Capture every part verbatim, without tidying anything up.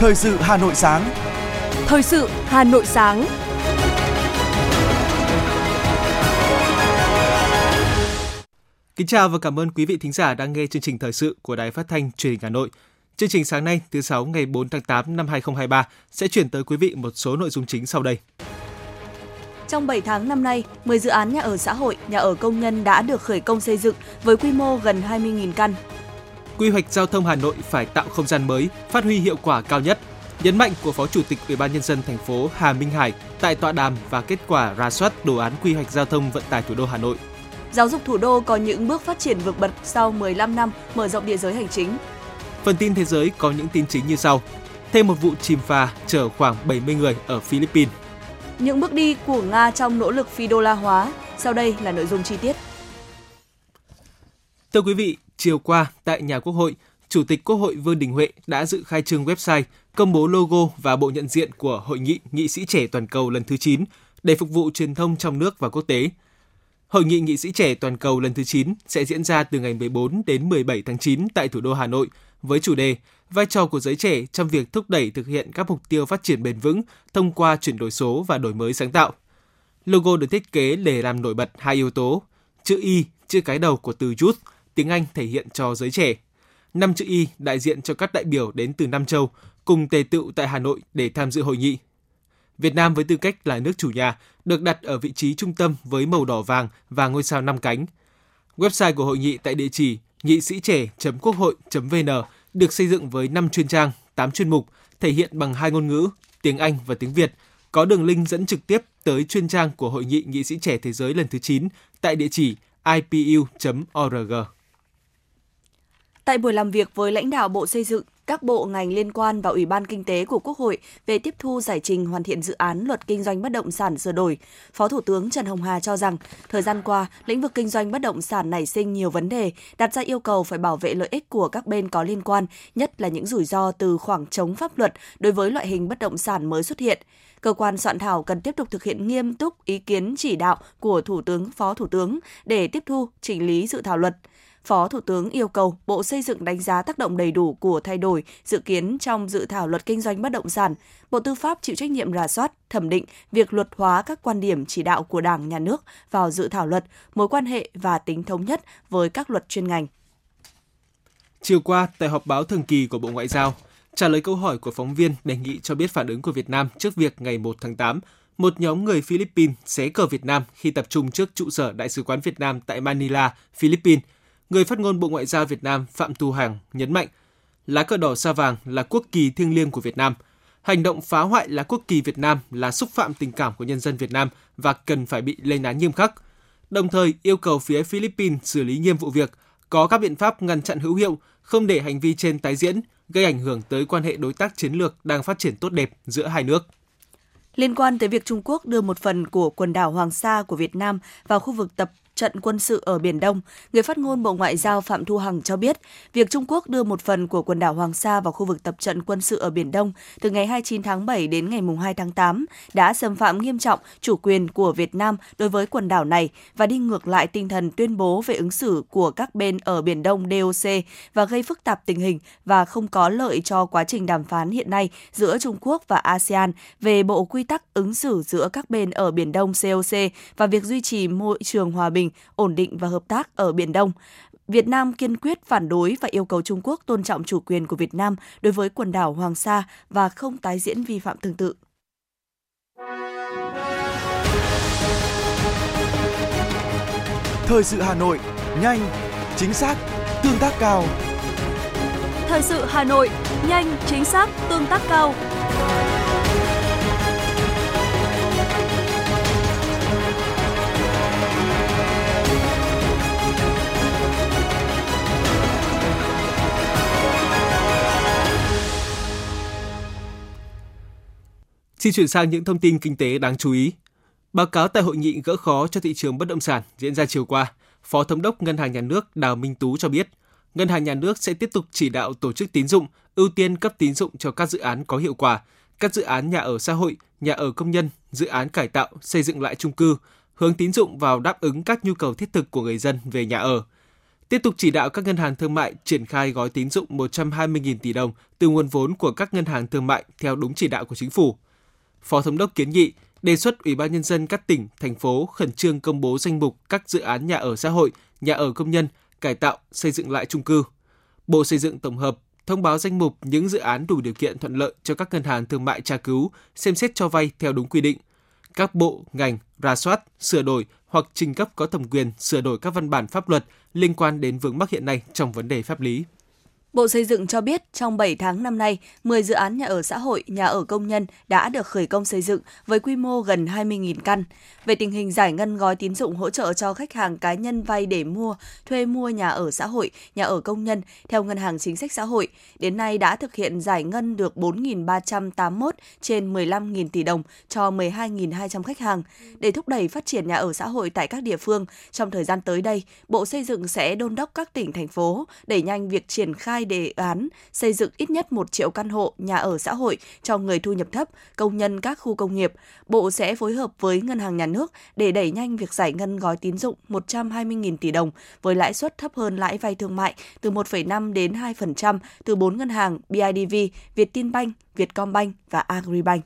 Thời sự Hà Nội sáng. Thời sự Hà Nội sáng. Kính chào và cảm ơn quý vị thính giả đang nghe chương trình thời sự của Đài Phát thanh Truyền hình Hà Nội. Chương trình sáng nay, thứ sáu ngày bốn tháng tám năm hai nghìn không trăm hai mươi ba sẽ chuyển tới quý vị một số nội dung chính sau đây. Trong bảy tháng năm nay, mười dự án nhà ở xã hội, nhà ở công nhân đã được khởi công xây dựng với quy mô gần hai mươi nghìn căn. Quy hoạch giao thông Hà Nội phải tạo không gian mới, phát huy hiệu quả cao nhất. Nhấn mạnh của Phó Chủ tịch Ủy ban Nhân dân thành phố Hà Minh Hải tại tọa đàm và kết quả rà soát đồ án quy hoạch giao thông vận tải thủ đô Hà Nội. Giáo dục thủ đô có những bước phát triển vượt bậc sau mười lăm năm mở rộng địa giới hành chính. Phần tin thế giới có những tin chính như sau. Thêm một vụ chìm phà chở khoảng bảy mươi người ở Philippines. Những bước đi của Nga trong nỗ lực phi đô la hóa. Sau đây là nội dung chi tiết. Thưa quý vị, chiều qua tại nhà Quốc hội, Chủ tịch Quốc hội Vương Đình Huệ đã dự khai trương website, công bố logo và bộ nhận diện của Hội nghị Nghị sĩ trẻ toàn cầu lần thứ chín để phục vụ truyền thông trong nước và quốc tế. Hội nghị Nghị sĩ trẻ toàn cầu lần thứ chín sẽ diễn ra từ ngày mười bốn đến mười bảy tháng chín tại thủ đô Hà Nội với chủ đề vai trò của giới trẻ trong việc thúc đẩy thực hiện các mục tiêu phát triển bền vững thông qua chuyển đổi số và đổi mới sáng tạo. Logo được thiết kế để làm nổi bật hai yếu tố, chữ Y, chữ cái đầu của từ youth, tiếng Anh thể hiện cho giới trẻ. Năm chữ Y đại diện cho các đại biểu đến từ năm châu cùng tề tựu tại Hà Nội để tham dự hội nghị. Việt Nam với tư cách là nước chủ nhà được đặt ở vị trí trung tâm với màu đỏ vàng và ngôi sao năm cánh. Website của hội nghị tại địa chỉ nghị sĩ trẻ chấm quốc hội chấm vê en được xây dựng với năm chuyên trang, tám chuyên mục, thể hiện bằng hai ngôn ngữ, tiếng Anh và tiếng Việt, có đường link dẫn trực tiếp tới chuyên trang của Hội nghị Nghị sĩ trẻ thế giới lần thứ chín tại địa chỉ i pê u chấm org. Tại buổi làm việc với lãnh đạo Bộ Xây dựng, các bộ ngành liên quan và Ủy ban Kinh tế của Quốc hội về tiếp thu giải trình hoàn thiện dự án Luật Kinh doanh bất động sản sửa đổi, Phó Thủ tướng Trần Hồng Hà cho rằng, thời gian qua, lĩnh vực kinh doanh bất động sản nảy sinh nhiều vấn đề, đặt ra yêu cầu phải bảo vệ lợi ích của các bên có liên quan, nhất là những rủi ro từ khoảng trống pháp luật đối với loại hình bất động sản mới xuất hiện. Cơ quan soạn thảo cần tiếp tục thực hiện nghiêm túc ý kiến chỉ đạo của Thủ tướng, Phó Thủ tướng để tiếp thu, chỉnh lý dự thảo luật. Phó Thủ tướng yêu cầu Bộ Xây dựng đánh giá tác động đầy đủ của thay đổi dự kiến trong dự thảo Luật Kinh doanh bất động sản. Bộ Tư pháp chịu trách nhiệm rà soát, thẩm định việc luật hóa các quan điểm chỉ đạo của Đảng, Nhà nước vào dự thảo luật, mối quan hệ và tính thống nhất với các luật chuyên ngành. Chiều qua, tại họp báo thường kỳ của Bộ Ngoại giao, trả lời câu hỏi của phóng viên đề nghị cho biết phản ứng của Việt Nam trước việc ngày một tháng tám, một nhóm người Philippines xé cờ Việt Nam khi tập trung trước trụ sở Đại sứ quán Việt Nam tại Manila, Philippines. Người phát ngôn Bộ Ngoại giao Việt Nam Phạm Thu Hằng nhấn mạnh, lá cờ đỏ sao vàng là quốc kỳ thiêng liêng của Việt Nam. Hành động phá hoại lá quốc kỳ Việt Nam là xúc phạm tình cảm của nhân dân Việt Nam và cần phải bị lên án nghiêm khắc. Đồng thời yêu cầu phía Philippines xử lý nghiêm vụ việc, có các biện pháp ngăn chặn hữu hiệu, không để hành vi trên tái diễn, gây ảnh hưởng tới quan hệ đối tác chiến lược đang phát triển tốt đẹp giữa hai nước. Liên quan tới việc Trung Quốc đưa một phần của quần đảo Hoàng Sa của Việt Nam vào khu vực tập trận quân sự ở Biển Đông, người phát ngôn Bộ Ngoại giao Phạm Thu Hằng cho biết, việc Trung Quốc đưa một phần của quần đảo Hoàng Sa vào khu vực tập trận quân sự ở Biển Đông từ ngày hai mươi chín tháng bảy đến ngày hai tháng tám đã xâm phạm nghiêm trọng chủ quyền của Việt Nam đối với quần đảo này và đi ngược lại tinh thần tuyên bố về ứng xử của các bên ở Biển Đông đê ô xê và gây phức tạp tình hình và không có lợi cho quá trình đàm phán hiện nay giữa Trung Quốc và a sê an về bộ quy tắc ứng xử giữa các bên ở Biển Đông xê ô xê và việc duy trì môi trường hòa bình, ổn định và hợp tác ở Biển Đông. Việt Nam kiên quyết phản đối và yêu cầu Trung Quốc tôn trọng chủ quyền của Việt Nam đối với quần đảo Hoàng Sa và không tái diễn vi phạm tương tự. Thời sự Hà Nội, nhanh, chính xác, tương tác cao. Thời sự Hà Nội, nhanh, chính xác, tương tác cao. Xin chuyển sang những thông tin kinh tế đáng chú ý. Báo cáo tại hội nghị gỡ khó cho thị trường bất động sản diễn ra chiều qua, Phó Thống đốc Ngân hàng Nhà nước Đào Minh Tú cho biết, Ngân hàng Nhà nước sẽ tiếp tục chỉ đạo tổ chức tín dụng ưu tiên cấp tín dụng cho các dự án có hiệu quả, các dự án nhà ở xã hội, nhà ở công nhân, dự án cải tạo, xây dựng lại chung cư, hướng tín dụng vào đáp ứng các nhu cầu thiết thực của người dân về nhà ở. tiếp tục chỉ đạo các ngân hàng thương mại triển khai gói tín dụng một trăm hai mươi nghìn tỷ đồng từ nguồn vốn của các ngân hàng thương mại theo đúng chỉ đạo của Chính phủ. Phó Thống đốc kiến nghị đề xuất Ủy ban Nhân dân các tỉnh, thành phố khẩn trương công bố danh mục các dự án nhà ở xã hội, nhà ở công nhân, cải tạo, xây dựng lại chung cư. Bộ Xây dựng tổng hợp thông báo danh mục những dự án đủ điều kiện thuận lợi cho các ngân hàng thương mại tra cứu, xem xét cho vay theo đúng quy định. Các bộ, ngành rà soát, sửa đổi hoặc trình cấp có thẩm quyền sửa đổi các văn bản pháp luật liên quan đến vướng mắc hiện nay trong vấn đề pháp lý. Bộ Xây dựng cho biết trong bảy tháng năm nay, mười dự án nhà ở xã hội, nhà ở công nhân đã được khởi công xây dựng với quy mô gần hai mươi nghìn căn. Về tình hình giải ngân gói tín dụng hỗ trợ cho khách hàng cá nhân vay để mua, thuê mua nhà ở xã hội, nhà ở công nhân theo Ngân hàng Chính sách Xã hội, đến nay đã thực hiện giải ngân được bốn nghìn ba trăm tám mươi mốt trên mười lăm nghìn tỷ đồng cho mười hai nghìn hai trăm khách hàng. Để thúc đẩy phát triển nhà ở xã hội tại các địa phương, trong thời gian tới đây, Bộ Xây dựng sẽ đôn đốc các tỉnh, thành phố đẩy nhanh việc triển khai đề án xây dựng ít nhất một triệu căn hộ nhà ở xã hội cho người thu nhập thấp, công nhân các khu công nghiệp. Bộ sẽ phối hợp với Ngân hàng Nhà nước để đẩy nhanh việc giải ngân gói tín dụng một trăm hai mươi nghìn tỷ đồng với lãi suất thấp hơn lãi vay thương mại từ một phẩy năm đến hai phần trăm từ bốn ngân hàng bê i đê vê, Vietinbank, Vietcombank và Agribank.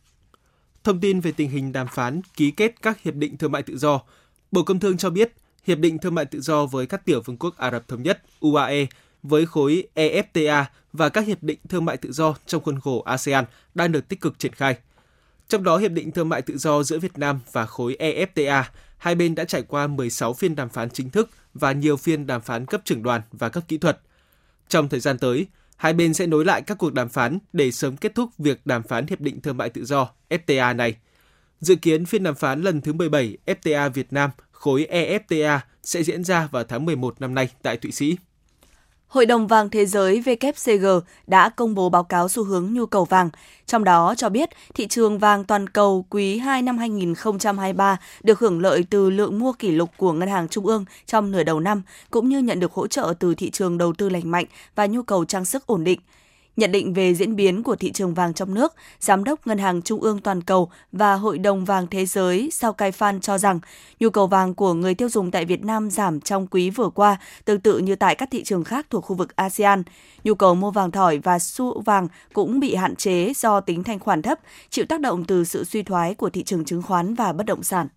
Thông tin về tình hình đàm phán ký kết các hiệp định thương mại tự do, Bộ Công Thương cho biết hiệp định thương mại tự do với các tiểu vương quốc Ả Rập Thống Nhất U A E với khối e ép tê a và các hiệp định thương mại tự do trong khuôn khổ a sê an đang được tích cực triển khai. Trong đó, hiệp định thương mại tự do giữa Việt Nam và khối e ép tê a, hai bên đã trải qua mười sáu phiên đàm phán chính thức và nhiều phiên đàm phán cấp trưởng đoàn và cấp kỹ thuật. Trong thời gian tới, hai bên sẽ nối lại các cuộc đàm phán để sớm kết thúc việc đàm phán hiệp định thương mại tự do ép tê a này. Dự kiến phiên đàm phán lần thứ mười bảy ép tê a Việt Nam khối e ép tê a sẽ diễn ra vào tháng mười một năm nay tại Thụy Sĩ. Hội đồng vàng thế giới W C G đã công bố báo cáo xu hướng nhu cầu vàng, trong đó cho biết thị trường vàng toàn cầu quý hai năm hai không hai ba được hưởng lợi từ lượng mua kỷ lục của Ngân hàng Trung ương trong nửa đầu năm, cũng như nhận được hỗ trợ từ thị trường đầu tư lành mạnh và nhu cầu trang sức ổn định. Nhận định về diễn biến của thị trường vàng trong nước, Giám đốc Ngân hàng Trung ương Toàn cầu và Hội đồng vàng thế giới Sao Cai Phan cho rằng nhu cầu vàng của người tiêu dùng tại Việt Nam giảm trong quý vừa qua, tương tự như tại các thị trường khác thuộc khu vực a sê an. Nhu cầu mua vàng thỏi và xu vàng cũng bị hạn chế do tính thanh khoản thấp, chịu tác động từ sự suy thoái của thị trường chứng khoán và bất động sản.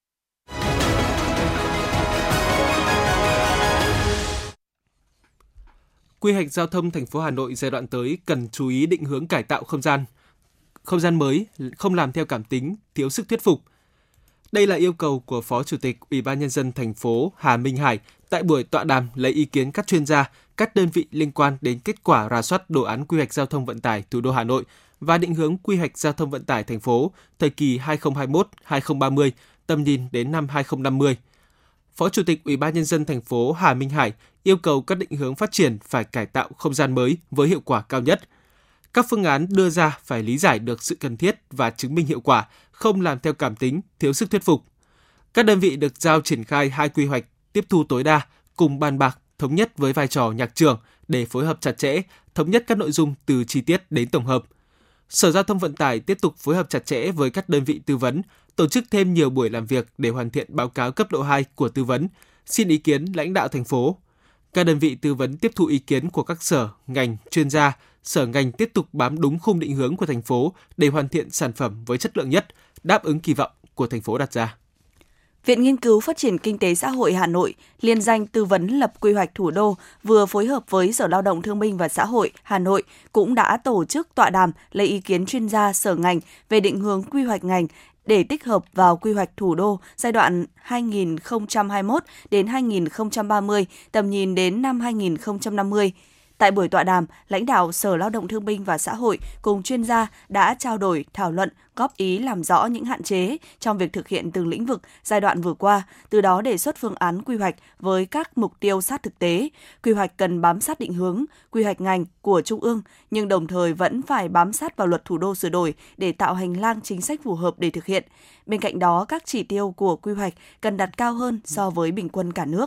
Quy hoạch giao thông thành phố Hà Nội giai đoạn tới cần chú ý định hướng cải tạo không gian, không gian mới, không làm theo cảm tính, thiếu sức thuyết phục. Đây là yêu cầu của Phó Chủ tịch Ủy ban Nhân dân thành phố Hà Minh Hải tại buổi tọa đàm lấy ý kiến các chuyên gia, các đơn vị liên quan đến kết quả rà soát đồ án quy hoạch giao thông vận tải thủ đô Hà Nội và định hướng quy hoạch giao thông vận tải thành phố thời kỳ hai nghìn không trăm hai mươi mốt đến hai nghìn không trăm ba mươi, tầm nhìn đến năm hai nghìn không trăm năm mươi. Phó Chủ tịch Ủy ban Nhân dân thành phố Hà Minh Hải yêu cầu các định hướng phát triển phải cải tạo không gian mới với hiệu quả cao nhất. Các phương án đưa ra phải lý giải được sự cần thiết và chứng minh hiệu quả, không làm theo cảm tính, thiếu sức thuyết phục. Các đơn vị được giao triển khai hai quy hoạch tiếp thu tối đa, cùng bàn bạc, thống nhất với vai trò nhạc trưởng để phối hợp chặt chẽ, thống nhất các nội dung từ chi tiết đến tổng hợp. Sở Giao thông Vận tải tiếp tục phối hợp chặt chẽ với các đơn vị tư vấn, tổ chức thêm nhiều buổi làm việc để hoàn thiện báo cáo cấp độ hai của tư vấn, xin ý kiến lãnh đạo thành phố. Các đơn vị tư vấn tiếp thu ý kiến của các sở, ngành, chuyên gia, sở ngành tiếp tục bám đúng khung định hướng của thành phố để hoàn thiện sản phẩm với chất lượng nhất, đáp ứng kỳ vọng của thành phố đặt ra. Viện Nghiên cứu Phát triển Kinh tế Xã hội Hà Nội, liên danh tư vấn lập quy hoạch thủ đô vừa phối hợp với Sở Lao động Thương binh và Xã hội Hà Nội cũng đã tổ chức tọa đàm lấy ý kiến chuyên gia sở ngành về định hướng quy hoạch ngành để tích hợp vào quy hoạch thủ đô giai đoạn hai nghìn không trăm hai mươi mốt đến hai nghìn không trăm ba mươi, tầm nhìn đến năm hai nghìn không trăm năm mươi. Tại buổi tọa đàm, lãnh đạo Sở Lao động Thương binh và Xã hội cùng chuyên gia đã trao đổi, thảo luận, góp ý làm rõ những hạn chế trong việc thực hiện từng lĩnh vực giai đoạn vừa qua, từ đó đề xuất phương án quy hoạch với các mục tiêu sát thực tế. Quy hoạch cần bám sát định hướng, quy hoạch ngành của Trung ương, nhưng đồng thời vẫn phải bám sát vào luật thủ đô sửa đổi để tạo hành lang chính sách phù hợp để thực hiện. Bên cạnh đó, các chỉ tiêu của quy hoạch cần đặt cao hơn so với bình quân cả nước.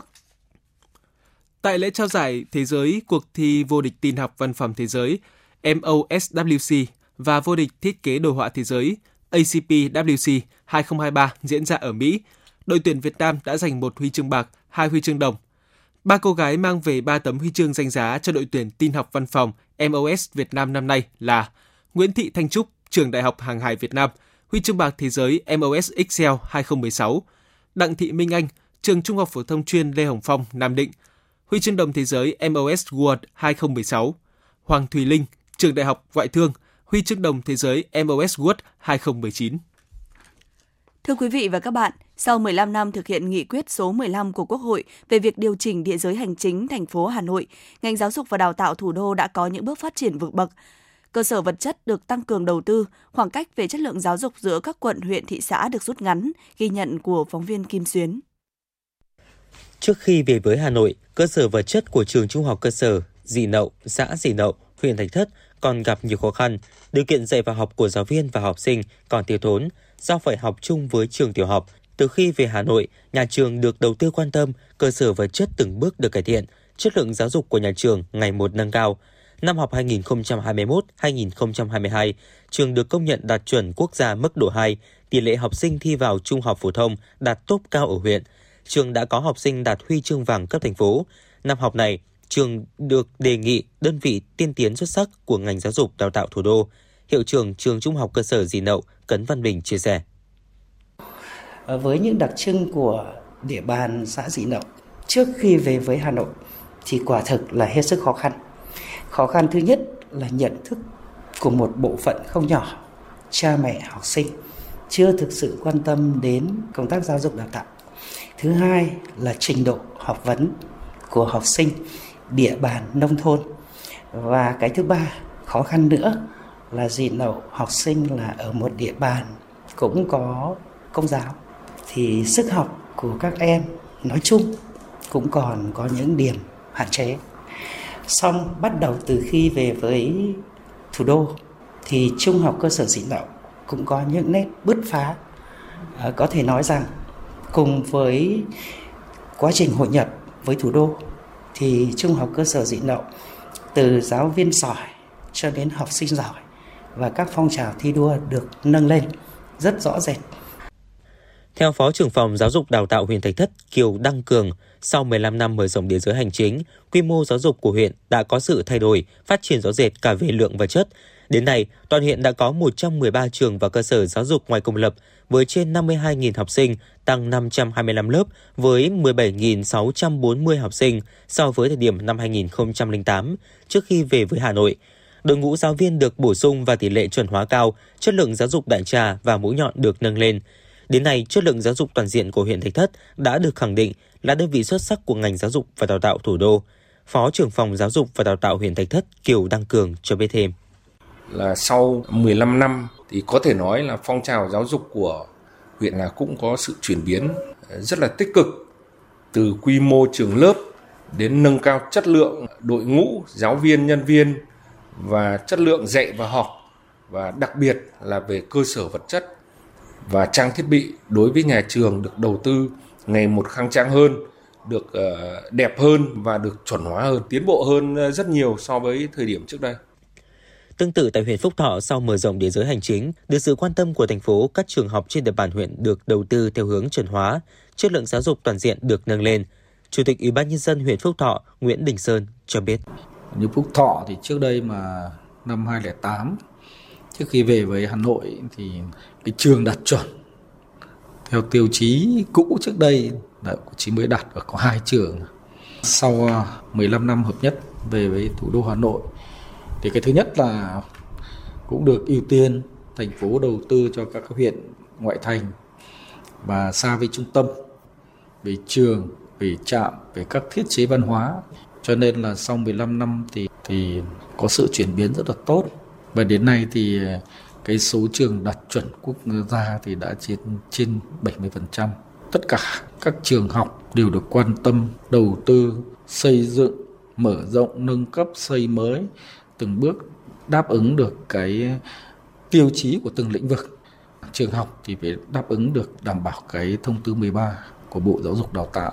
Tại lễ trao giải thế giới cuộc thi vô địch tin học văn phòng thế giới M O S W C và vô địch thiết kế đồ họa thế giới A C P W C hai không hai ba diễn ra ở Mỹ, đội tuyển Việt Nam đã giành một huy chương bạc, hai huy chương đồng. Ba cô gái mang về ba tấm huy chương danh giá cho đội tuyển tin học văn phòng em o ét Việt Nam năm nay là Nguyễn Thị Thanh Trúc, Trường Đại học Hàng hải Việt Nam, huy chương bạc thế giới em o ét Excel hai không một sáu, Đặng Thị Minh Anh, Trường Trung học phổ thông chuyên Lê Hồng Phong, Nam Định, huy chương đồng thế giới em o ét World hai không một sáu, Hoàng Thùy Linh, Trường Đại học Ngoại thương, huy chương đồng thế giới em o ét World hai không một chín. Thưa quý vị và các bạn, sau mười lăm năm thực hiện nghị quyết số mười lăm của Quốc hội về việc điều chỉnh địa giới hành chính thành phố Hà Nội, ngành giáo dục và đào tạo thủ đô đã có những bước phát triển vượt bậc. Cơ sở vật chất được tăng cường đầu tư, khoảng cách về chất lượng giáo dục giữa các quận, huyện, thị xã được rút ngắn, ghi nhận của phóng viên Kim Xuyến. Trước khi về với Hà Nội, cơ sở vật chất của trường Trung học cơ sở Dì Nậu, xã Dì Nậu, huyện Thạch Thất còn gặp nhiều khó khăn. Điều kiện dạy và học của giáo viên và học sinh còn thiếu thốn do phải học chung với trường tiểu học. Từ khi về Hà Nội, nhà trường được đầu tư quan tâm, cơ sở vật chất từng bước được cải thiện, chất lượng giáo dục của nhà trường ngày một nâng cao. Năm học hai nghìn không trăm hai mươi mốt hai nghìn không trăm hai mươi hai, trường được công nhận đạt chuẩn quốc gia mức độ hai, tỷ lệ học sinh thi vào trung học phổ thông đạt top cao ở huyện. Trường đã có học sinh đạt huy chương vàng cấp thành phố. Năm học này, trường được đề nghị đơn vị tiên tiến xuất sắc của ngành giáo dục đào tạo thủ đô. Hiệu trưởng trường Trung học cơ sở Dì Nậu, Cấn Văn Bình chia sẻ. Với những đặc trưng của địa bàn xã Dì Nậu, trước khi về với Hà Nội thì quả thực là hết sức khó khăn. Khó khăn thứ nhất là nhận thức của một bộ phận không nhỏ, cha mẹ học sinh chưa thực sự quan tâm đến công tác giáo dục đào tạo. Thứ hai là trình độ học vấn của học sinh địa bàn nông thôn. Và cái thứ ba, khó khăn nữa là Dì Nậu học sinh là ở một địa bàn cũng có công giáo, thì sức học của các em nói chung cũng còn có những điểm hạn chế. Xong bắt đầu từ khi về với thủ đô thì Trung học cơ sở Dì Nậu cũng có những nét bứt phá. À, có thể nói rằng cùng với quá trình hội nhập với thủ đô thì Trung học cơ sở Dì Nậu từ giáo viên giỏi cho đến học sinh giỏi và các phong trào thi đua được nâng lên rất rõ rệt. Theo Phó trưởng phòng Giáo dục Đào tạo huyện Thạch Thất Kiều Đăng Cường, sau mười lăm năm mở rộng địa giới hành chính, quy mô giáo dục của huyện đã có sự thay đổi, phát triển rõ rệt cả về lượng và chất. Đến nay, toàn huyện đã có một trăm mười ba trường và cơ sở giáo dục ngoài công lập với trên năm mươi hai nghìn học sinh, tăng năm trăm hai mươi lăm lớp với mười bảy nghìn sáu trăm bốn mươi học sinh so với thời điểm năm hai nghìn không trăm lẻ tám trước khi về với Hà Nội. Đội ngũ giáo viên được bổ sung và tỷ lệ chuẩn hóa cao, chất lượng giáo dục đại trà và mũi nhọn được nâng lên. Đến nay, chất lượng giáo dục toàn diện của huyện Thạch Thất đã được khẳng định là đơn vị xuất sắc của ngành giáo dục và đào tạo thủ đô. Phó trưởng phòng Giáo dục và Đào tạo huyện Thạch Thất Kiều Đăng Cường cho biết thêm. Là sau mười lăm năm thì có thể nói là phong trào giáo dục của huyện là cũng có sự chuyển biến rất là tích cực, từ quy mô trường lớp đến nâng cao chất lượng đội ngũ giáo viên, nhân viên và chất lượng dạy và học, và đặc biệt là về cơ sở vật chất và trang thiết bị đối với nhà trường được đầu tư ngày một khang trang hơn, được đẹp hơn và được chuẩn hóa hơn, tiến bộ hơn rất nhiều so với thời điểm trước đây. Tương tự tại huyện Phúc Thọ, sau mở rộng địa giới hành chính, được sự quan tâm của thành phố, các trường học trên địa bàn huyện được đầu tư theo hướng chuẩn hóa, chất lượng giáo dục toàn diện được nâng lên. Chủ tịch Ủy ban nhân dân huyện Phúc Thọ Nguyễn Đình Sơn cho biết. Như Phúc Thọ thì trước đây mà năm hai không không tám, trước khi về với Hà Nội thì cái trường đạt chuẩn theo tiêu chí cũ trước đây là chỉ mới đạt ở có hai trường. Sau mười lăm năm hợp nhất về với thủ đô Hà Nội thì cái thứ nhất là cũng được ưu tiên thành phố đầu tư cho các huyện ngoại thành và xa với trung tâm về trường, về trạm, về các thiết chế văn hóa. Cho nên là sau mười lăm năm thì thì có sự chuyển biến rất là tốt. Và đến nay thì cái số trường đạt chuẩn quốc gia thì đã trên trên bảy mươi phần trăm. Tất cả các trường học đều được quan tâm đầu tư, xây dựng, mở rộng, nâng cấp, xây mới, từng bước đáp ứng được cái tiêu chí của từng lĩnh vực. Trường học thì phải đáp ứng được, đảm bảo cái thông tư mười ba của Bộ Giáo dục Đào tạo.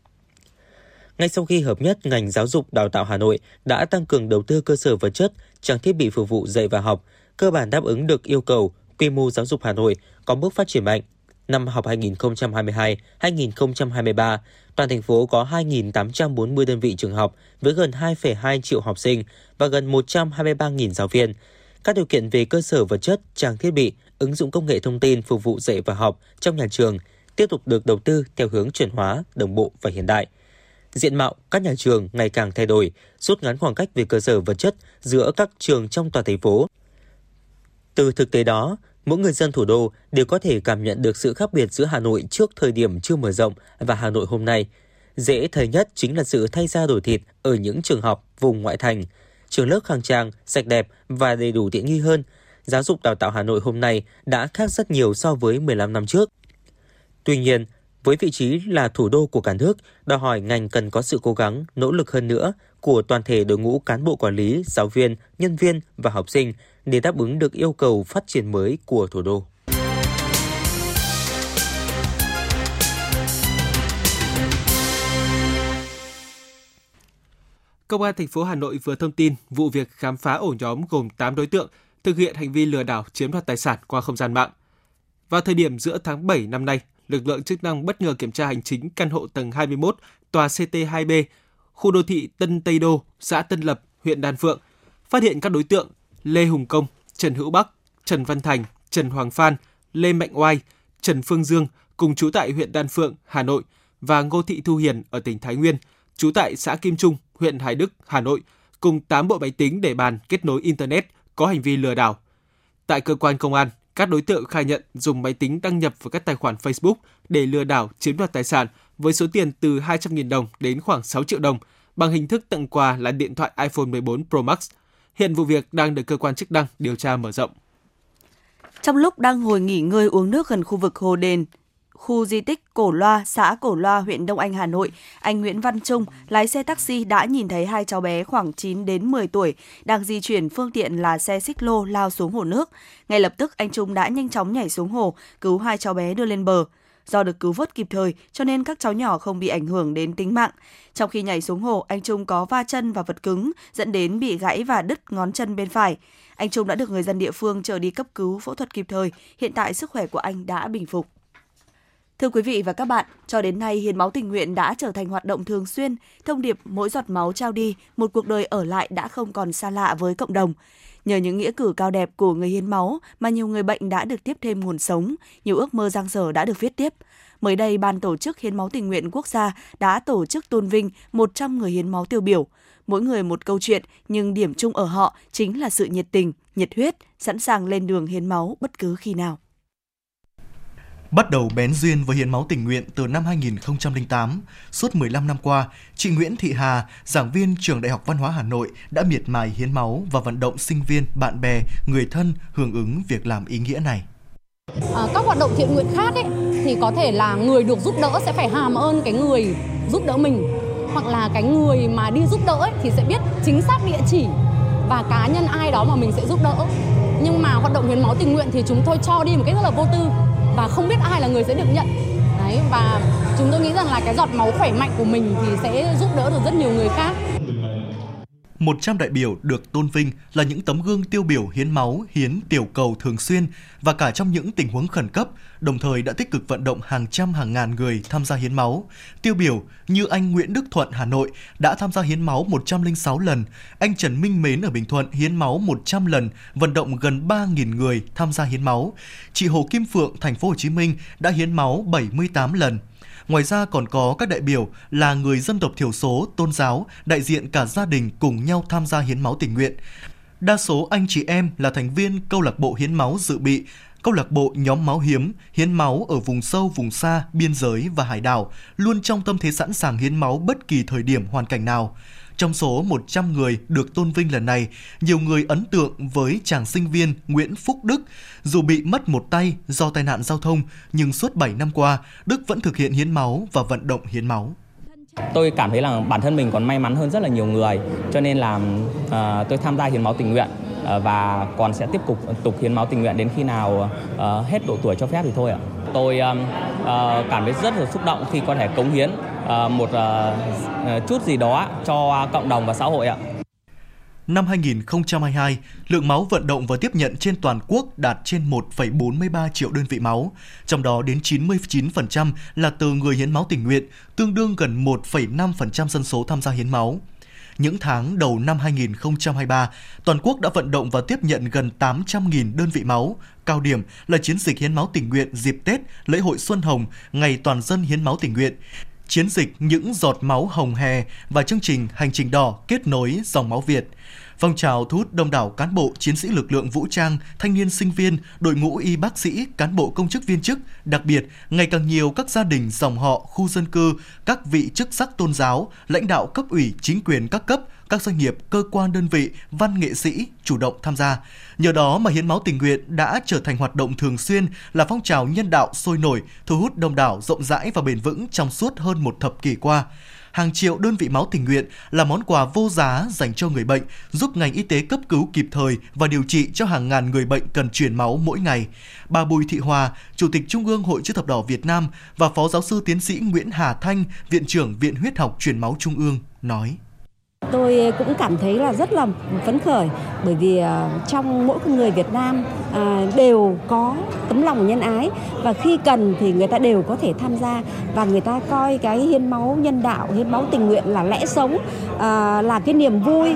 Ngay sau khi hợp nhất, ngành giáo dục đào tạo Hà Nội đã tăng cường đầu tư cơ sở vật chất, trang thiết bị phục vụ dạy và học, cơ bản đáp ứng được yêu cầu. Quy mô giáo dục Hà Nội có bước phát triển mạnh. năm học hai nghìn không trăm hai mươi hai hai nghìn không trăm hai mươi ba, toàn thành phố có hai nghìn tám trăm bốn mươi đơn vị trường học với gần hai phẩy hai triệu học sinh và gần một trăm hai mươi ba nghìn giáo viên. Các điều kiện về cơ sở vật chất, trang thiết bị, ứng dụng công nghệ thông tin phục vụ dạy và học trong nhà trường tiếp tục được đầu tư theo hướng chuẩn hóa, đồng bộ và hiện đại. Diện mạo các nhà trường ngày càng thay đổi, rút ngắn khoảng cách về cơ sở vật chất giữa các trường trong toàn thành phố. Từ thực tế đó, mỗi người dân thủ đô đều có thể cảm nhận được sự khác biệt giữa Hà Nội trước thời điểm chưa mở rộng và Hà Nội hôm nay. Dễ thấy nhất chính là sự thay da đổi thịt ở những trường học vùng ngoại thành. Trường lớp khang trang, sạch đẹp và đầy đủ tiện nghi hơn. Giáo dục đào tạo Hà Nội hôm nay đã khác rất nhiều so với mười lăm năm trước. Tuy nhiên, với vị trí là thủ đô của cả nước, đòi hỏi ngành cần có sự cố gắng, nỗ lực hơn nữa của toàn thể đội ngũ cán bộ quản lý, giáo viên, nhân viên và học sinh để đáp ứng được yêu cầu phát triển mới của thủ đô. Công an thành phố Hà Nội vừa thông tin vụ việc khám phá ổ nhóm gồm tám đối tượng thực hiện hành vi lừa đảo chiếm đoạt tài sản qua không gian mạng. Vào thời điểm giữa tháng bảy năm nay, lực lượng chức năng bất ngờ kiểm tra hành chính căn hộ tầng hai mươi mốt, tòa xê tê hai bê, khu đô thị Tân Tây Đô, xã Tân Lập, huyện Đan Phượng, phát hiện các đối tượng Lê Hùng Công, Trần Hữu Bắc, Trần Văn Thành, Trần Hoàng Phan, Lê Mạnh Oai, Trần Phương Dương cùng trú tại huyện Đan Phượng, Hà Nội và Ngô Thị Thu Hiền ở tỉnh Thái Nguyên, trú tại xã Kim Trung, huyện Hoài Đức, Hà Nội, cùng tám bộ máy tính để bàn kết nối Internet có hành vi lừa đảo. Tại cơ quan công an, các đối tượng khai nhận dùng máy tính đăng nhập vào các tài khoản Facebook để lừa đảo chiếm đoạt tài sản với số tiền từ hai trăm nghìn đồng đến khoảng sáu triệu đồng bằng hình thức tặng quà là điện thoại iPhone mười bốn Pro Max. Hiện vụ việc đang được cơ quan chức năng điều tra mở rộng. Trong lúc đang ngồi nghỉ ngơi uống nước gần khu vực Hồ Đền, khu di tích Cổ Loa, xã Cổ Loa, huyện Đông Anh, Hà Nội, anh Nguyễn Văn Trung, lái xe taxi đã nhìn thấy hai cháu bé khoảng chín đến mười tuổi đang di chuyển phương tiện là xe xích lô lao xuống hồ nước. Ngay lập tức, anh Trung đã nhanh chóng nhảy xuống hồ, cứu hai cháu bé đưa lên bờ. Do được cứu vớt kịp thời, cho nên các cháu nhỏ không bị ảnh hưởng đến tính mạng. Trong khi nhảy xuống hồ, anh Trung có va chân vào vật cứng, dẫn đến bị gãy và đứt ngón chân bên phải. Anh Trung đã được người dân địa phương chở đi cấp cứu phẫu thuật kịp thời. Hiện tại sức khỏe của anh đã bình phục. Thưa quý vị và các bạn, cho đến nay hiến máu tình nguyện đã trở thành hoạt động thường xuyên, thông điệp mỗi giọt máu trao đi, một cuộc đời ở lại đã không còn xa lạ với cộng đồng. Nhờ những nghĩa cử cao đẹp của người hiến máu mà nhiều người bệnh đã được tiếp thêm nguồn sống, nhiều ước mơ dang dở đã được viết tiếp. Mới đây, Ban tổ chức Hiến máu tình nguyện quốc gia đã tổ chức tôn vinh một trăm người hiến máu tiêu biểu. Mỗi người một câu chuyện, nhưng điểm chung ở họ chính là sự nhiệt tình, nhiệt huyết, sẵn sàng lên đường hiến máu bất cứ khi nào. Bắt đầu bén duyên với hiến máu tình nguyện từ năm hai nghìn không trăm lẻ tám, suốt mười lăm năm qua, chị Nguyễn Thị Hà, giảng viên Trường Đại học Văn hóa Hà Nội đã miệt mài hiến máu và vận động sinh viên, bạn bè, người thân hưởng ứng việc làm ý nghĩa này. À, các hoạt động thiện nguyện khác ấy, thì có thể là người được giúp đỡ sẽ phải hàm ơn cái người giúp đỡ mình, hoặc là cái người mà đi giúp đỡ ấy, thì sẽ biết chính xác địa chỉ và cá nhân ai đó mà mình sẽ giúp đỡ. Nhưng mà hoạt động hiến máu tình nguyện thì chúng tôi cho đi một cách rất là vô tư và không biết ai là người sẽ được nhận. Đấy, và chúng tôi nghĩ rằng là cái giọt máu khỏe mạnh của mình thì sẽ giúp đỡ được rất nhiều người khác. một trăm đại biểu được tôn vinh là những tấm gương tiêu biểu hiến máu, hiến tiểu cầu thường xuyên và cả trong những tình huống khẩn cấp, đồng thời đã tích cực vận động hàng trăm hàng ngàn người tham gia hiến máu. Tiêu biểu như anh Nguyễn Đức Thuận, Hà Nội đã tham gia hiến máu một trăm lẻ sáu lần, anh Trần Minh Mến ở Bình Thuận hiến máu một trăm lần, vận động gần ba nghìn người tham gia hiến máu. Chị Hồ Kim Phượng, Thành phố Hồ Chí Minh đã hiến máu bảy mươi tám lần. Ngoài ra còn có các đại biểu là người dân tộc thiểu số, tôn giáo, đại diện cả gia đình cùng nhau tham gia hiến máu tình nguyện. Đa số anh chị em là thành viên câu lạc bộ hiến máu dự bị, câu lạc bộ nhóm máu hiếm, hiến máu ở vùng sâu, vùng xa, biên giới và hải đảo, luôn trong tâm thế sẵn sàng hiến máu bất kỳ thời điểm hoàn cảnh nào. Trong số một trăm người được tôn vinh lần này, nhiều người ấn tượng với chàng sinh viên Nguyễn Phúc Đức. Dù bị mất một tay do tai nạn giao thông, nhưng suốt bảy năm qua, Đức vẫn thực hiện hiến máu và vận động hiến máu. Tôi cảm thấy là bản thân mình còn may mắn hơn rất là nhiều người, cho nên là uh, tôi tham gia hiến máu tình nguyện uh, và còn sẽ tiếp tục tục hiến máu tình nguyện đến khi nào uh, hết độ tuổi cho phép thì thôi ạ. Tôi um, uh, cảm thấy rất là xúc động khi có thể cống hiến uh, một uh, chút gì đó cho cộng đồng và xã hội ạ. Năm hai nghìn không trăm hai mươi hai, lượng máu vận động và tiếp nhận trên toàn quốc đạt trên một phẩy bốn mươi ba triệu đơn vị máu, trong đó đến chín mươi chín phần trăm là từ người hiến máu tình nguyện, tương đương gần một phẩy năm phần trăm dân số tham gia hiến máu. Những tháng đầu năm hai nghìn không trăm hai mươi ba, toàn quốc đã vận động và tiếp nhận gần tám trăm nghìn đơn vị máu. Cao điểm là chiến dịch hiến máu tình nguyện dịp Tết, lễ hội Xuân Hồng, Ngày Toàn dân hiến máu tình nguyện, chiến dịch Những giọt máu hồng hè và chương trình Hành trình đỏ kết nối dòng máu Việt. Phong trào thu hút đông đảo cán bộ, chiến sĩ lực lượng vũ trang, thanh niên sinh viên, đội ngũ y bác sĩ, cán bộ công chức viên chức, đặc biệt ngày càng nhiều các gia đình, dòng họ, khu dân cư, các vị chức sắc tôn giáo, lãnh đạo cấp ủy, chính quyền các cấp, các doanh nghiệp, cơ quan đơn vị, văn nghệ sĩ chủ động tham gia. Nhờ đó mà hiến máu tình nguyện đã trở thành hoạt động thường xuyên, là phong trào nhân đạo sôi nổi, thu hút đông đảo, rộng rãi và bền vững trong suốt hơn một thập kỷ qua. Hàng triệu đơn vị máu tình nguyện là món quà vô giá dành cho người bệnh, giúp ngành y tế cấp cứu kịp thời và điều trị cho hàng ngàn người bệnh cần truyền máu mỗi ngày. Bà Bùi Thị Hòa, Chủ tịch Trung ương Hội Chữ thập đỏ Việt Nam và Phó Giáo sư Tiến sĩ Nguyễn Hà Thanh, Viện trưởng Viện Huyết học Truyền máu Trung ương nói: Tôi cũng cảm thấy là rất là phấn khởi, bởi vì trong mỗi con người Việt Nam đều có tấm lòng nhân ái, và khi cần thì người ta đều có thể tham gia, và người ta coi cái hiến máu nhân đạo, hiến máu tình nguyện là lẽ sống, là cái niềm vui,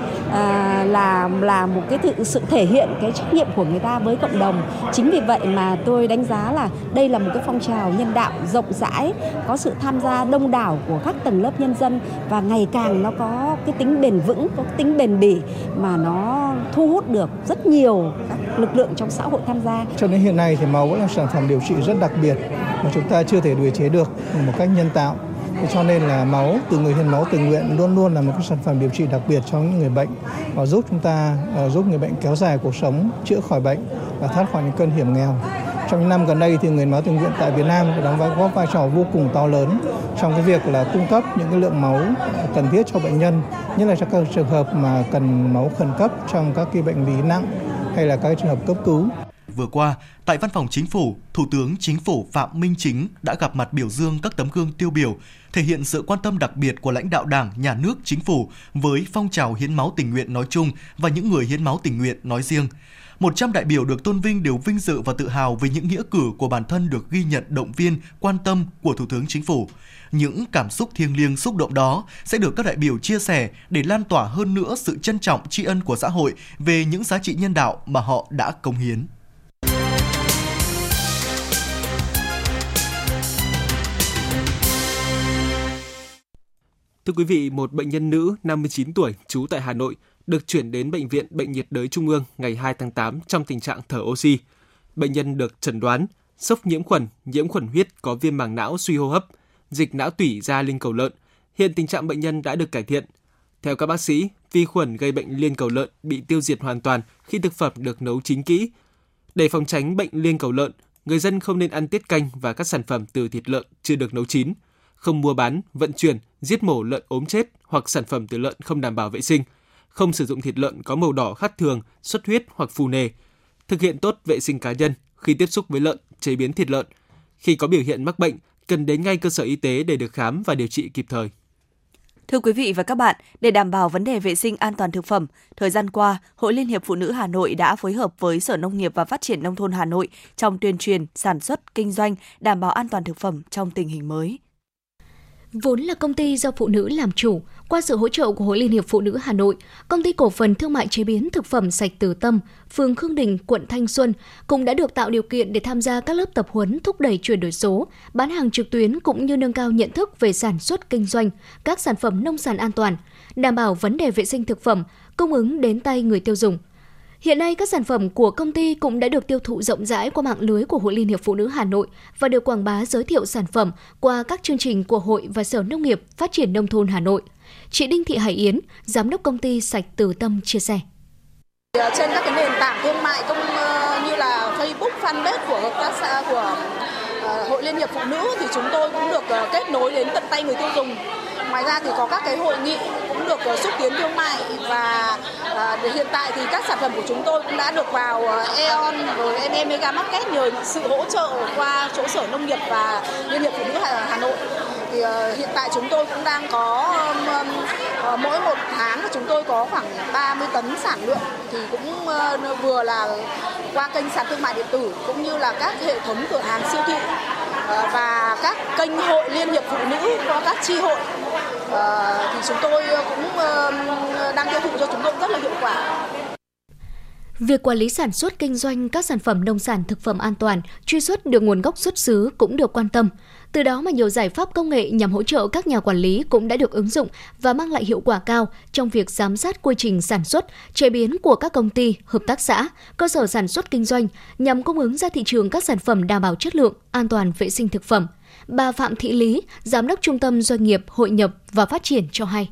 là là một cái tự, sự thể hiện cái trách nhiệm của người ta với cộng đồng. Chính vì vậy mà tôi đánh giá là đây là một cái phong trào nhân đạo rộng rãi, có sự tham gia đông đảo của các tầng lớp nhân dân, và ngày càng nó có cái tính bền vững, có tính bền bỉ, mà nó thu hút được rất nhiều các lực lượng trong xã hội tham gia. Cho đến hiện nay thì máu vẫn là sản phẩm điều trị rất đặc biệt mà chúng ta chưa thể điều chế được một cách nhân tạo. Cho nên là máu từ người hiến máu tình nguyện luôn luôn là một cái sản phẩm điều trị đặc biệt cho những người bệnh, và giúp chúng ta giúp người bệnh kéo dài cuộc sống, chữa khỏi bệnh và thoát khỏi những cơn hiểm nghèo. Trong những năm gần đây thì người hiến máu tình nguyện tại Việt Nam đã đóng vai góp vai trò vô cùng to lớn trong cái việc là cung cấp những cái lượng máu cần thiết cho bệnh nhân, nhất là trong các trường hợp mà cần máu khẩn cấp trong các cái bệnh lý nặng hay là các trường hợp cấp cứu. Vừa qua, tại Văn phòng Chính phủ, Thủ tướng Chính phủ Phạm Minh Chính đã gặp mặt biểu dương các tấm gương tiêu biểu, thể hiện sự quan tâm đặc biệt của lãnh đạo Đảng, Nhà nước, Chính phủ với phong trào hiến máu tình nguyện nói chung và những người hiến máu tình nguyện nói riêng. một trăm đại biểu được tôn vinh đều vinh dự và tự hào về những nghĩa cử của bản thân được ghi nhận, động viên, quan tâm của Thủ tướng Chính phủ. Những cảm xúc thiêng liêng xúc động đó sẽ được các đại biểu chia sẻ để lan tỏa hơn nữa sự trân trọng, tri ân của xã hội về những giá trị nhân đạo mà họ đã cống hiến. Thưa quý vị, một bệnh nhân nữ năm mươi chín tuổi trú tại Hà Nội được chuyển đến Bệnh viện Bệnh nhiệt đới Trung ương ngày hai tháng tám trong tình trạng thở oxy. Bệnh nhân được chẩn đoán sốc nhiễm khuẩn, nhiễm khuẩn huyết có viêm màng não suy hô hấp, dịch não tủy da liên cầu lợn. Hiện tình trạng bệnh nhân đã được cải thiện. Theo các bác sĩ, vi khuẩn gây bệnh liên cầu lợn bị tiêu diệt hoàn toàn khi thực phẩm được nấu chín kỹ. Để phòng tránh bệnh liên cầu lợn, người dân không nên ăn tiết canh và các sản phẩm từ thịt lợn chưa được nấu chín, không mua bán, vận chuyển, giết mổ lợn ốm chết hoặc sản phẩm từ lợn không đảm bảo vệ sinh, không sử dụng thịt lợn có màu đỏ khác thường, xuất huyết hoặc phù nề, thực hiện tốt vệ sinh cá nhân khi tiếp xúc với lợn, chế biến thịt lợn. Khi có biểu hiện mắc bệnh, cần đến ngay cơ sở y tế để được khám và điều trị kịp thời. Thưa quý vị và các bạn, để đảm bảo vấn đề vệ sinh an toàn thực phẩm, thời gian qua, Hội Liên hiệp Phụ nữ Hà Nội đã phối hợp với Sở Nông nghiệp và Phát triển Nông thôn Hà Nội trong tuyên truyền, sản xuất, kinh doanh, đảm bảo an toàn thực phẩm trong tình hình mới. Vốn là công ty do phụ nữ làm chủ, qua sự hỗ trợ của Hội Liên hiệp Phụ nữ Hà Nội, Công ty Cổ phần Thương mại Chế biến Thực phẩm Sạch Từ Tâm, phường Khương Đình, quận Thanh Xuân cũng đã được tạo điều kiện để tham gia các lớp tập huấn thúc đẩy chuyển đổi số, bán hàng trực tuyến cũng như nâng cao nhận thức về sản xuất kinh doanh các sản phẩm nông sản an toàn, đảm bảo vấn đề vệ sinh thực phẩm, cung ứng đến tay người tiêu dùng. Hiện nay, các sản phẩm của công ty cũng đã được tiêu thụ rộng rãi qua mạng lưới của Hội Liên hiệp Phụ nữ Hà Nội và được quảng bá giới thiệu sản phẩm qua các chương trình của Hội và Sở Nông nghiệp Phát triển Nông thôn Hà Nội. Chị Đinh Thị Hải Yến, Giám đốc công ty Sạch Từ Tâm chia sẻ. Trên các cái nền tảng thương mại công như là Facebook, fanpage của hợp tác xã của Hội Liên hiệp Phụ nữ thì chúng tôi cũng được kết nối đến tận tay người tiêu dùng. Ngoài ra thì có các cái hội nghị cũng được xúc tiến thương mại và à, hiện tại thì các sản phẩm của chúng tôi cũng đã được vào e on rồi em e Mega Market nhờ sự hỗ trợ qua chỗ Sở Nông nghiệp và Liên hiệp Phụ nữ Hà Nội. Thì uh, hiện tại chúng tôi cũng đang có um, mỗi một tháng chúng tôi có khoảng ba mươi tấn sản lượng, thì cũng vừa là qua kênh sàn thương mại điện tử cũng như là các hệ thống cửa hàng siêu thị và các kênh hội liên hiệp phụ nữ qua các chi hội, thì chúng tôi cũng đang tiêu thụ cho chúng tôi rất là hiệu quả. Việc quản lý sản xuất kinh doanh các sản phẩm nông sản thực phẩm an toàn, truy xuất được nguồn gốc xuất xứ cũng được quan tâm. Từ đó mà nhiều giải pháp công nghệ nhằm hỗ trợ các nhà quản lý cũng đã được ứng dụng và mang lại hiệu quả cao trong việc giám sát quy trình sản xuất, chế biến của các công ty, hợp tác xã, cơ sở sản xuất kinh doanh nhằm cung ứng ra thị trường các sản phẩm đảm bảo chất lượng, an toàn vệ sinh thực phẩm. Bà Phạm Thị Lý, Giám đốc Trung tâm Doanh nghiệp Hội nhập và Phát triển cho hay.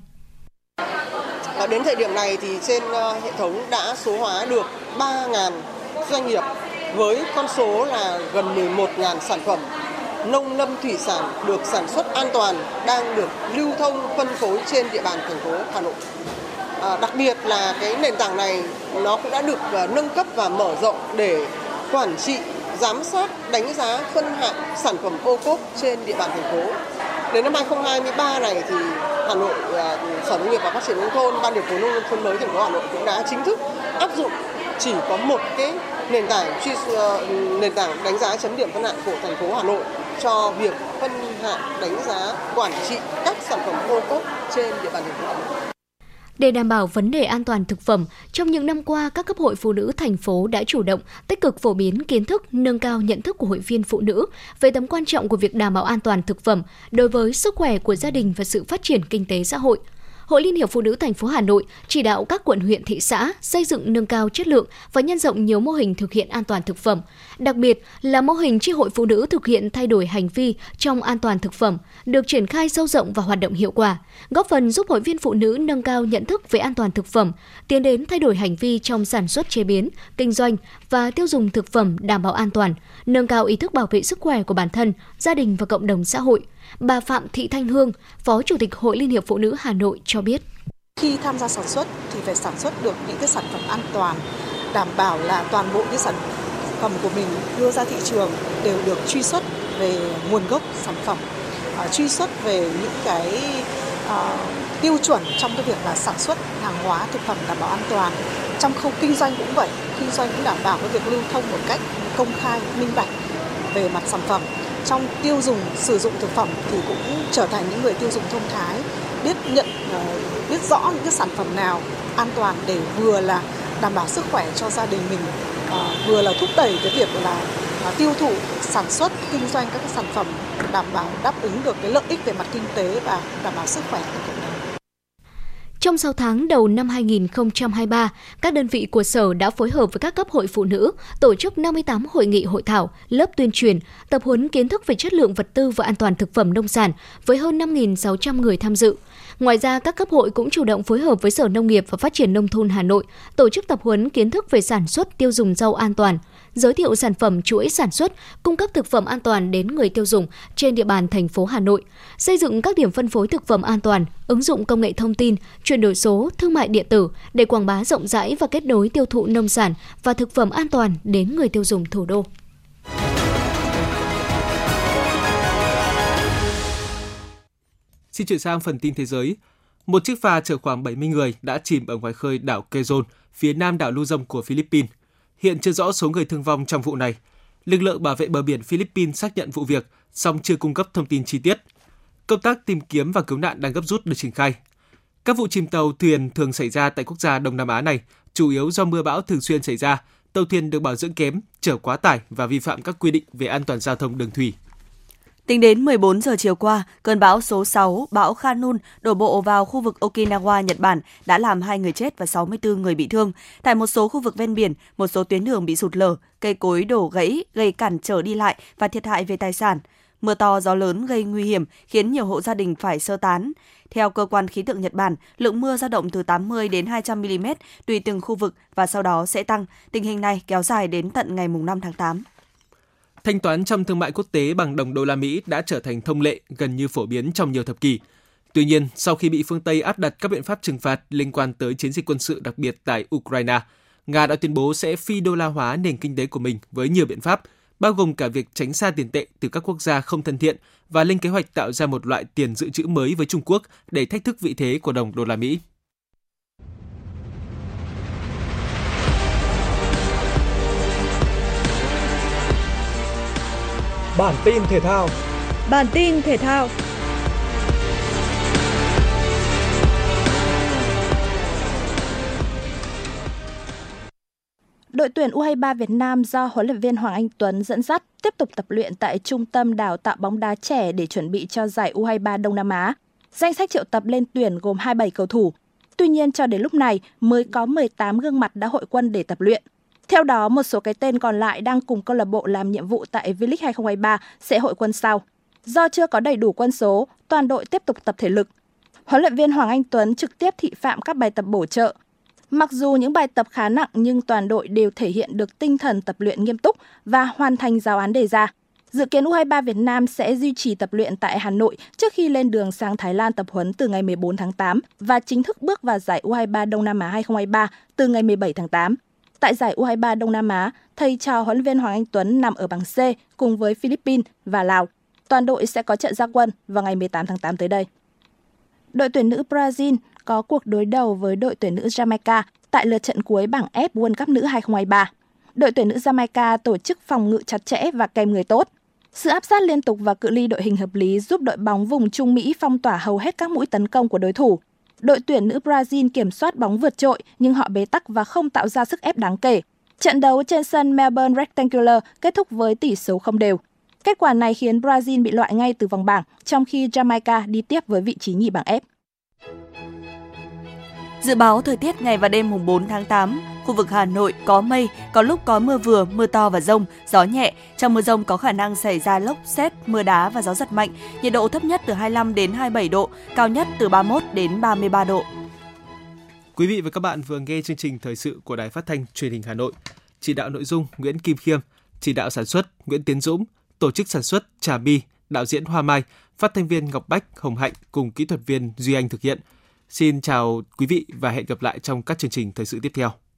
Đến thời điểm này thì trên hệ thống đã số hóa được ba nghìn doanh nghiệp với con số là gần mười một nghìn sản phẩm nông lâm thủy sản được sản xuất an toàn đang được lưu thông phân phối trên địa bàn thành phố Hà Nội. À, đặc biệt là cái nền tảng này nó cũng đã được uh, nâng cấp và mở rộng để quản trị, giám sát, đánh giá, phân hạng sản phẩm ô cốp trên địa bàn thành phố. Đến năm hai không hai ba này thì Hà Nội, uh, Sở Nông nghiệp và Phát triển nông thôn, Ban điều phối nông thôn mới thành phố Hà Nội cũng đã chính thức áp dụng chỉ có một cái nền tảng truy uh, nền tảng đánh giá chấm điểm phân hạng của thành phố Hà Nội cho việc phân hạng, đánh giá, quản trị các sản phẩm ô cốp trên địa bàn thành phố Hà Nội. Để đảm bảo vấn đề an toàn thực phẩm, trong những năm qua, các cấp hội phụ nữ thành phố đã chủ động, tích cực phổ biến kiến thức, nâng cao nhận thức của hội viên phụ nữ về tầm quan trọng của việc đảm bảo an toàn thực phẩm đối với sức khỏe của gia đình và sự phát triển kinh tế xã hội. Hội Liên hiệp Phụ nữ thành phố Hà Nội chỉ đạo các quận huyện thị xã xây dựng nâng cao chất lượng và nhân rộng nhiều mô hình thực hiện an toàn thực phẩm, đặc biệt là mô hình chi hội phụ nữ thực hiện thay đổi hành vi trong an toàn thực phẩm được triển khai sâu rộng và hoạt động hiệu quả, góp phần giúp hội viên phụ nữ nâng cao nhận thức về an toàn thực phẩm, tiến đến thay đổi hành vi trong sản xuất chế biến, kinh doanh và tiêu dùng thực phẩm đảm bảo an toàn, nâng cao ý thức bảo vệ sức khỏe của bản thân, gia đình và cộng đồng xã hội. Bà Phạm Thị Thanh Hương, Phó Chủ tịch Hội Liên hiệp Phụ nữ Hà Nội cho biết. Khi tham gia sản xuất thì phải sản xuất được những cái sản phẩm an toàn, đảm bảo là toàn bộ cái sản phẩm của mình đưa ra thị trường đều được truy xuất về nguồn gốc sản phẩm, uh, truy xuất về những cái uh, tiêu chuẩn trong cái việc là sản xuất hàng hóa thực phẩm đảm bảo an toàn. Trong khâu kinh doanh cũng vậy, kinh doanh cũng đảm bảo cái việc lưu thông một cách công khai, minh bạch về mặt sản phẩm. Trong tiêu dùng, sử dụng thực phẩm thì cũng trở thành những người tiêu dùng thông thái, biết nhận, biết rõ những cái sản phẩm nào an toàn để vừa là đảm bảo sức khỏe cho gia đình mình, vừa là thúc đẩy cái việc là tiêu thụ, sản xuất, kinh doanh các cái sản phẩm đảm bảo đáp ứng được cái lợi ích về mặt kinh tế và đảm bảo sức khỏe của cộng đồng. Trong sáu tháng đầu năm hai nghìn không trăm hai mươi ba, các đơn vị của Sở đã phối hợp với các cấp hội phụ nữ tổ chức năm mươi tám hội nghị hội thảo, lớp tuyên truyền, tập huấn kiến thức về chất lượng vật tư và an toàn thực phẩm nông sản với hơn năm nghìn sáu trăm người tham dự. Ngoài ra, các cấp hội cũng chủ động phối hợp với Sở Nông nghiệp và Phát triển Nông thôn Hà Nội tổ chức tập huấn kiến thức về sản xuất tiêu dùng rau an toàn, giới thiệu sản phẩm chuỗi sản xuất, cung cấp thực phẩm an toàn đến người tiêu dùng trên địa bàn thành phố Hà Nội, xây dựng các điểm phân phối thực phẩm an toàn, ứng dụng công nghệ thông tin, chuyển đổi số, thương mại điện tử để quảng bá rộng rãi và kết nối tiêu thụ nông sản và thực phẩm an toàn đến người tiêu dùng thủ đô. Xin chuyển sang phần tin thế giới. Một chiếc phà chở khoảng bảy mươi người đã chìm ở ngoài khơi đảo Quezon, phía nam đảo Luzon của Philippines. Hiện chưa rõ số người thương vong trong vụ này. Lực lượng bảo vệ bờ biển Philippines xác nhận vụ việc, song chưa cung cấp thông tin chi tiết. Công tác tìm kiếm và cứu nạn đang gấp rút được triển khai. Các vụ chìm tàu thuyền thường xảy ra tại quốc gia Đông Nam Á này, chủ yếu do mưa bão thường xuyên xảy ra, tàu thuyền được bảo dưỡng kém, chở quá tải và vi phạm các quy định về an toàn giao thông đường thủy. Tính đến mười bốn giờ chiều qua, cơn bão số sáu, bão Khanun đổ bộ vào khu vực Okinawa, Nhật Bản đã làm hai người chết và sáu mươi tư người bị thương. Tại một số khu vực ven biển, một số tuyến đường bị sụt lở, cây cối đổ gãy gây cản trở đi lại và thiệt hại về tài sản. Mưa to, gió lớn gây nguy hiểm khiến nhiều hộ gia đình phải sơ tán. Theo cơ quan khí tượng Nhật Bản, lượng mưa dao động từ tám mươi đến hai trăm mi-li-mét tùy từng khu vực và sau đó sẽ tăng. Tình hình này kéo dài đến tận ngày năm tháng tám. Thanh toán trong thương mại quốc tế bằng đồng đô la Mỹ đã trở thành thông lệ gần như phổ biến trong nhiều thập kỷ. Tuy nhiên, sau khi bị phương Tây áp đặt các biện pháp trừng phạt liên quan tới chiến dịch quân sự đặc biệt tại Ukraine, Nga đã tuyên bố sẽ phi đô la hóa nền kinh tế của mình với nhiều biện pháp, bao gồm cả việc tránh xa tiền tệ từ các quốc gia không thân thiện và lên kế hoạch tạo ra một loại tiền dự trữ mới với Trung Quốc để thách thức vị thế của đồng đô la Mỹ. Bản tin thể thao. Bản tin thể thao. Đội tuyển u hai ba Việt Nam do huấn luyện viên Hoàng Anh Tuấn dẫn dắt tiếp tục tập luyện tại Trung tâm Đào tạo bóng đá trẻ để chuẩn bị cho giải u hai ba Đông Nam Á. Danh sách triệu tập lên tuyển gồm hai mươi bảy cầu thủ. Tuy nhiên cho đến lúc này mới có mười tám gương mặt đã hội quân để tập luyện. Theo đó, một số cái tên còn lại đang cùng câu lạc bộ làm nhiệm vụ tại V-League hai không hai ba sẽ hội quân sau. Do chưa có đầy đủ quân số, toàn đội tiếp tục tập thể lực. Huấn luyện viên Hoàng Anh Tuấn trực tiếp thị phạm các bài tập bổ trợ. Mặc dù những bài tập khá nặng nhưng toàn đội đều thể hiện được tinh thần tập luyện nghiêm túc và hoàn thành giáo án đề ra. Dự kiến u hai ba Việt Nam sẽ duy trì tập luyện tại Hà Nội trước khi lên đường sang Thái Lan tập huấn từ ngày mười bốn tháng tám và chính thức bước vào giải u hai ba Đông Nam Á hai không hai ba từ ngày mười bảy tháng tám. Tại giải u hai ba Đông Nam Á, thầy trò huấn luyện viên Hoàng Anh Tuấn nằm ở bảng C cùng với Philippines và Lào. Toàn đội sẽ có trận ra quân vào ngày mười tám tháng tám tới đây. Đội tuyển nữ Brazil có cuộc đối đầu với đội tuyển nữ Jamaica tại lượt trận cuối bảng F World Cup nữ hai không hai ba. Đội tuyển nữ Jamaica tổ chức phòng ngự chặt chẽ và kèm người tốt. Sự áp sát liên tục và cự ly đội hình hợp lý giúp đội bóng vùng Trung Mỹ phong tỏa hầu hết các mũi tấn công của đối thủ. Đội tuyển nữ Brazil kiểm soát bóng vượt trội nhưng họ bế tắc và không tạo ra sức ép đáng kể. Trận đấu trên sân Melbourne Rectangular kết thúc với tỷ số không đều. Kết quả này khiến Brazil bị loại ngay từ vòng bảng, trong khi Jamaica đi tiếp với vị trí nhì bảng F. Dự báo thời tiết ngày và đêm mùng bốn tháng tám, khu vực Hà Nội có mây, có lúc có mưa vừa, mưa to và dông, gió nhẹ. Trong mưa dông có khả năng xảy ra lốc sét, mưa đá và gió giật mạnh. Nhiệt độ thấp nhất từ hai mươi lăm đến hai mươi bảy độ, cao nhất từ ba mươi mốt đến ba mươi ba độ. Quý vị và các bạn vừa nghe chương trình thời sự của Đài Phát thanh Truyền hình Hà Nội. Chỉ đạo nội dung Nguyễn Kim Khiêm, chỉ đạo sản xuất Nguyễn Tiến Dũng, tổ chức sản xuất Trà My, đạo diễn Hoa Mai, phát thanh viên Ngọc Bách, Hồng Hạnh cùng kỹ thuật viên Duy Anh thực hiện. Xin chào quý vị và hẹn gặp lại trong các chương trình thời sự tiếp theo.